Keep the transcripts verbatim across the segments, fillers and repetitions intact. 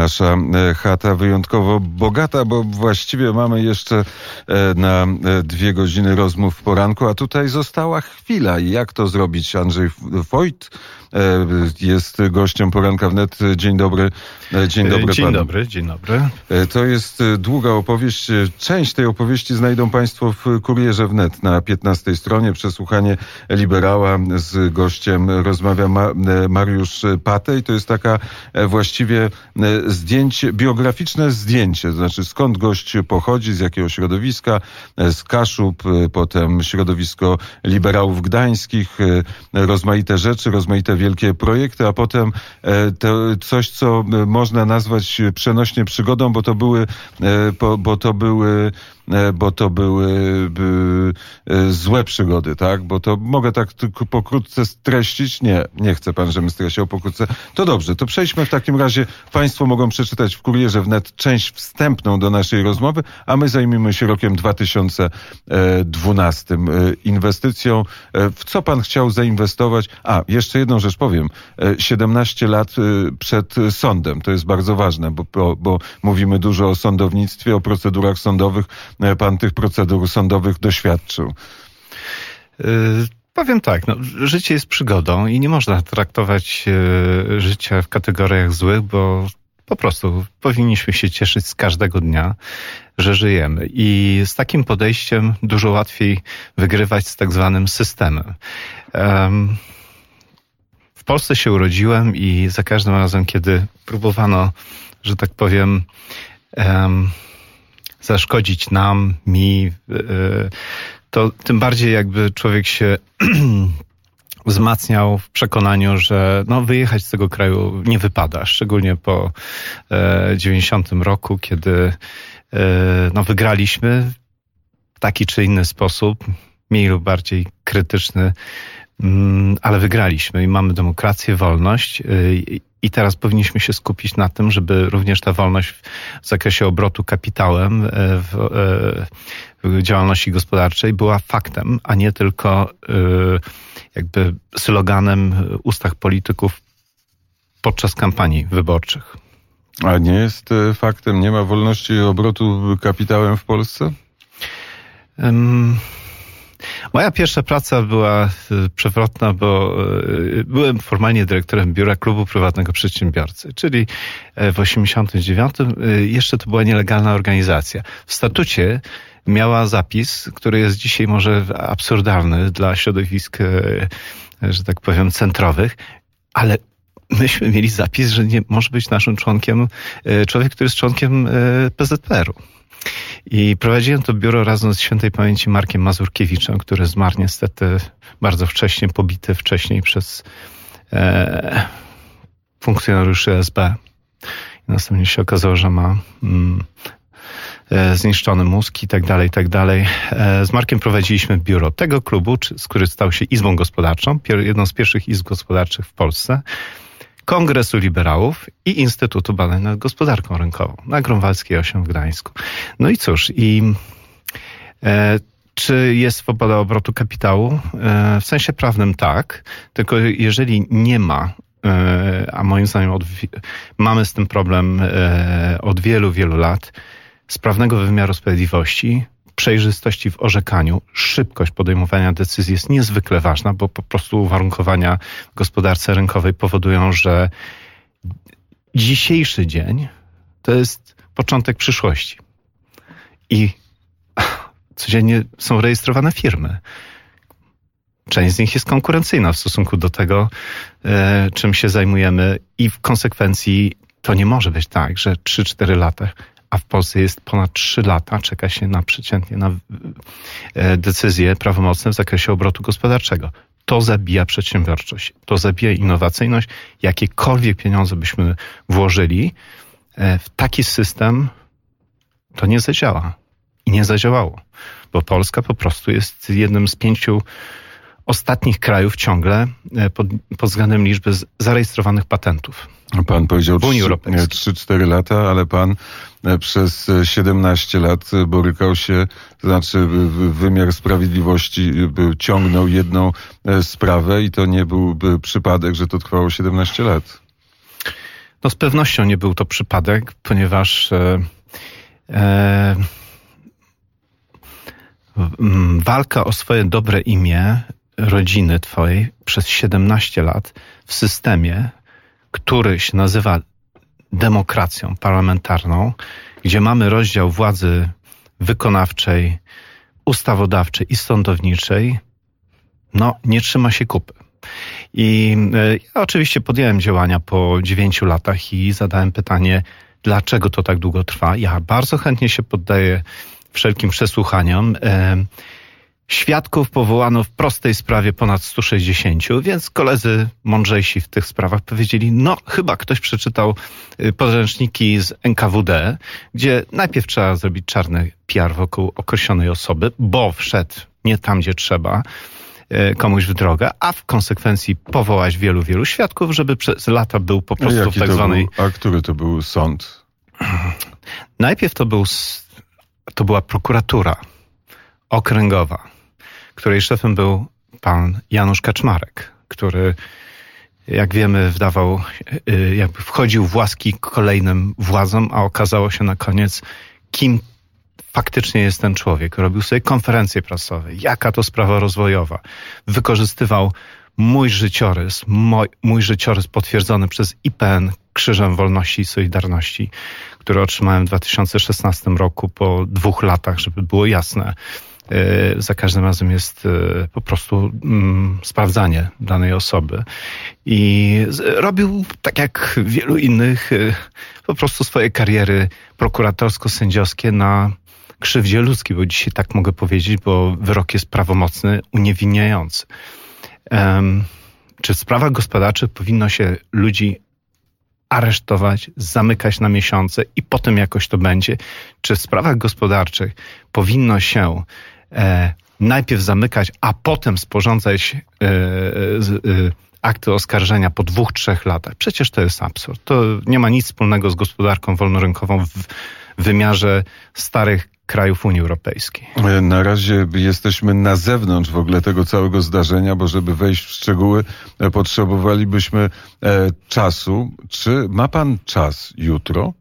nasza chata wyjątkowo bogata, bo właściwie mamy jeszcze na dwie godziny rozmów w poranku, a tutaj została chwila. I jak to zrobić? Andrzej Voigt jest gościem Poranka Wnet. Dzień dobry. Dzień dobry Dzień panu. dobry, dzień dobry. To jest długa opowieść. Część tej opowieści znajdą państwo w Kurierze Wnet na piętnastej stronie. Przesłuchanie liberała z gościem rozmawia Ma- Mariusz Patej. To jest taka właściwie zdjęcie, biograficzne zdjęcie. To znaczy skąd gość pochodzi, z jakiego środowiska, z Kaszub, potem środowisko liberałów gdańskich, rozmaite rzeczy, rozmaite wielkie projekty, a potem to coś, co można nazwać przenośnie przygodą, bo to były, bo, bo to były bo to były złe przygody, tak? Bo to mogę tak tylko pokrótce streścić. Nie, nie chce pan, żebym streścił pokrótce. To dobrze, to przejdźmy w takim razie. Państwo mogą przeczytać w Kurierze Wnet część wstępną do naszej rozmowy, a my zajmijmy się rokiem dwa tysiące dwunastym. Inwestycją. W co pan chciał zainwestować? A, jeszcze jedną rzecz powiem. siedemnaście lat przed sądem. To jest bardzo ważne, bo, bo, bo mówimy dużo o sądownictwie, o procedurach sądowych. Pan tych procedur sądowych doświadczył. Yy, powiem tak, no, życie jest przygodą i nie można traktować yy, życia w kategoriach złych, bo po prostu powinniśmy się cieszyć z każdego dnia, że żyjemy. I z takim podejściem dużo łatwiej wygrywać z tak zwanym systemem. Um, w Polsce się urodziłem i za każdym razem, kiedy próbowano, że tak powiem, um, zaszkodzić nam, mi, to tym bardziej jakby człowiek się wzmacniał w przekonaniu, że no wyjechać z tego kraju nie wypada, szczególnie po dziewięćdziesiątym roku, kiedy no wygraliśmy w taki czy inny sposób, mniej lub bardziej krytyczny, ale wygraliśmy i mamy demokrację, wolność. I teraz powinniśmy się skupić na tym, żeby również ta wolność w zakresie obrotu kapitałem w, w działalności gospodarczej była faktem, a nie tylko jakby sloganem w ustach polityków podczas kampanii wyborczych. A nie jest faktem, nie ma wolności obrotu kapitałem w Polsce? Um, Moja pierwsza praca była przewrotna, bo byłem formalnie dyrektorem biura Klubu Prywatnego Przedsiębiorcy, czyli w osiemdziesiątym dziewiątym jeszcze to była nielegalna organizacja. W statucie miała zapis, który jest dzisiaj może absurdalny dla środowisk, że tak powiem, centrowych, ale myśmy mieli zapis, że nie może być naszym członkiem człowiek, który jest członkiem P Z P R u. I prowadziłem to biuro razem z świętej pamięci Markiem Mazurkiewiczem, który zmarł niestety bardzo wcześnie, pobity wcześniej przez e, funkcjonariuszy S B. I następnie się okazało, że ma mm, e, zniszczony mózg i tak dalej, i tak dalej. E, z Markiem prowadziliśmy biuro tego klubu, czy, który stał się izbą gospodarczą, pier, jedną z pierwszych izb gospodarczych w Polsce, Kongresu Liberałów i Instytutu Badań nad Gospodarką Rynkową na Grunwaldzkiej osiem w Gdańsku. No i cóż, i e, czy jest swoboda obrotu kapitału? E, w sensie prawnym tak, tylko jeżeli nie ma, e, a moim zdaniem od, mamy z tym problem e, od wielu, wielu lat, sprawnego wymiaru sprawiedliwości, przejrzystości w orzekaniu, szybkość podejmowania decyzji jest niezwykle ważna, bo po prostu uwarunkowania w gospodarce rynkowej powodują, że dzisiejszy dzień to jest początek przyszłości. I codziennie są rejestrowane firmy. Część z nich jest konkurencyjna w stosunku do tego, czym się zajmujemy i w konsekwencji to nie może być tak, że trzy cztery lata, a w Polsce jest ponad trzy lata, czeka się na przeciętnie na decyzje prawomocne w zakresie obrotu gospodarczego. To zabija przedsiębiorczość, to zabija innowacyjność. Jakiekolwiek pieniądze byśmy włożyli w taki system, to nie zadziała. I nie zadziałało, bo Polska po prostu jest jednym z pięciu ostatnich krajów ciągle pod, pod względem liczby zarejestrowanych patentów. Pan powiedział w Unii Europejskiej trzy cztery lata, ale pan przez siedemnaście lat borykał się, to znaczy wymiar sprawiedliwości ciągnął jedną sprawę i to nie był przypadek, że to trwało siedemnaście lat. No z pewnością nie był to przypadek, ponieważ e, e, walka o swoje dobre imię rodziny twojej przez siedemnaście lat w systemie, który się nazywa demokracją parlamentarną, gdzie mamy rozdział władzy wykonawczej, ustawodawczej i sądowniczej, no nie trzyma się kupy. I ja oczywiście podjąłem działania po dziewięciu latach i zadałem pytanie, dlaczego to tak długo trwa. Ja bardzo chętnie się poddaję wszelkim przesłuchaniom. Świadków powołano w prostej sprawie ponad sto sześćdziesiąt, więc koledzy mądrzejsi w tych sprawach powiedzieli, no chyba ktoś przeczytał podręczniki z N K W D, gdzie najpierw trzeba zrobić czarny P R wokół określonej osoby, bo wszedł nie tam, gdzie trzeba, komuś w drogę, a w konsekwencji powołać wielu, wielu świadków, żeby przez lata był po prostu w tak to zwanej... Był, a który to był sąd? Najpierw to, był, to była prokuratura okręgowa, której szefem był pan Janusz Kaczmarek, który, jak wiemy, wdawał, jakby wchodził w łaski kolejnym władzom, a okazało się na koniec, kim faktycznie jest ten człowiek. Robił sobie konferencje prasowe. Jaka to sprawa rozwojowa. Wykorzystywał mój życiorys, mój, mój życiorys potwierdzony przez I P N Krzyżem Wolności i Solidarności, który otrzymałem w dwa tysiące szesnastym roku po dwóch latach, żeby było jasne. Za każdym razem jest po prostu mm, sprawdzanie danej osoby. I robił, tak jak wielu innych, po prostu swoje kariery prokuratorsko-sędziowskie na krzywdzie ludzkiej, bo dzisiaj tak mogę powiedzieć, bo wyrok jest prawomocny, uniewinniający. Um, czy w sprawach gospodarczych powinno się ludzi aresztować, zamykać na miesiące i potem jakoś to będzie? Czy w sprawach gospodarczych powinno się e, najpierw zamykać, a potem sporządzać e, e, akty oskarżenia po dwóch, trzech latach? Przecież to jest absurd. To nie ma nic wspólnego z gospodarką wolnorynkową w wymiarze starych krajów Unii Europejskiej. Na razie jesteśmy na zewnątrz w ogóle tego całego zdarzenia, bo żeby wejść w szczegóły, potrzebowalibyśmy e, czasu. Czy ma pan czas jutro?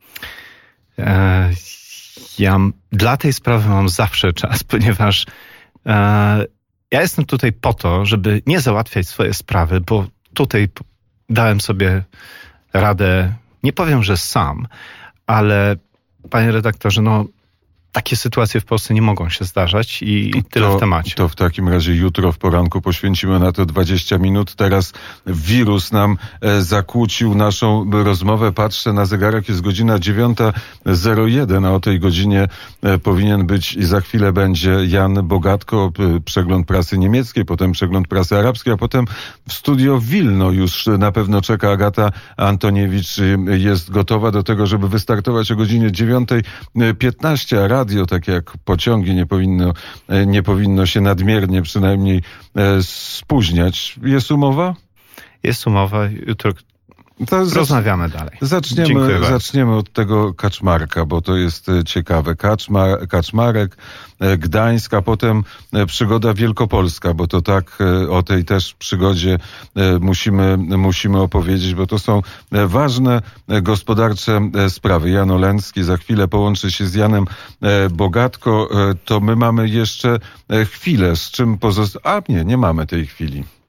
E, ja dla tej sprawy mam zawsze czas, ponieważ e, ja jestem tutaj po to, żeby nie załatwiać swoje sprawy, bo tutaj dałem sobie radę, nie powiem, że sam, ale panie redaktorze, no takie sytuacje w Polsce nie mogą się zdarzać i, i tyle to, w temacie. To w takim razie jutro w poranku poświęcimy na to dwadzieścia minut. Teraz wirus nam e, zakłócił naszą rozmowę. Patrzę na zegarek, jest godzina dziewiąta zero jeden, a o tej godzinie e, powinien być i za chwilę będzie Jan Bogatko, e, przegląd prasy niemieckiej, potem przegląd prasy arabskiej, a potem w studio Wilno już na pewno czeka Agata Antoniewicz. E, jest gotowa do tego, żeby wystartować o godzinie dziewiąta piętnaście, a radio, tak jak pociągi, nie powinno, nie powinno się nadmiernie przynajmniej spóźniać. Jest umowa? Jest umowa. Jutro to rozmawiamy dalej. Zaczniemy, zaczniemy od tego Kaczmarka, bo to jest ciekawe. Kaczmar, Kaczmarek, Gdańsk, a potem przygoda wielkopolska, bo to tak o tej też przygodzie musimy, musimy opowiedzieć, bo to są ważne gospodarcze sprawy. Jan Oleński za chwilę połączy się z Janem Bogatko. To my mamy jeszcze chwilę, z czym pozostaje... A nie, nie mamy tej chwili.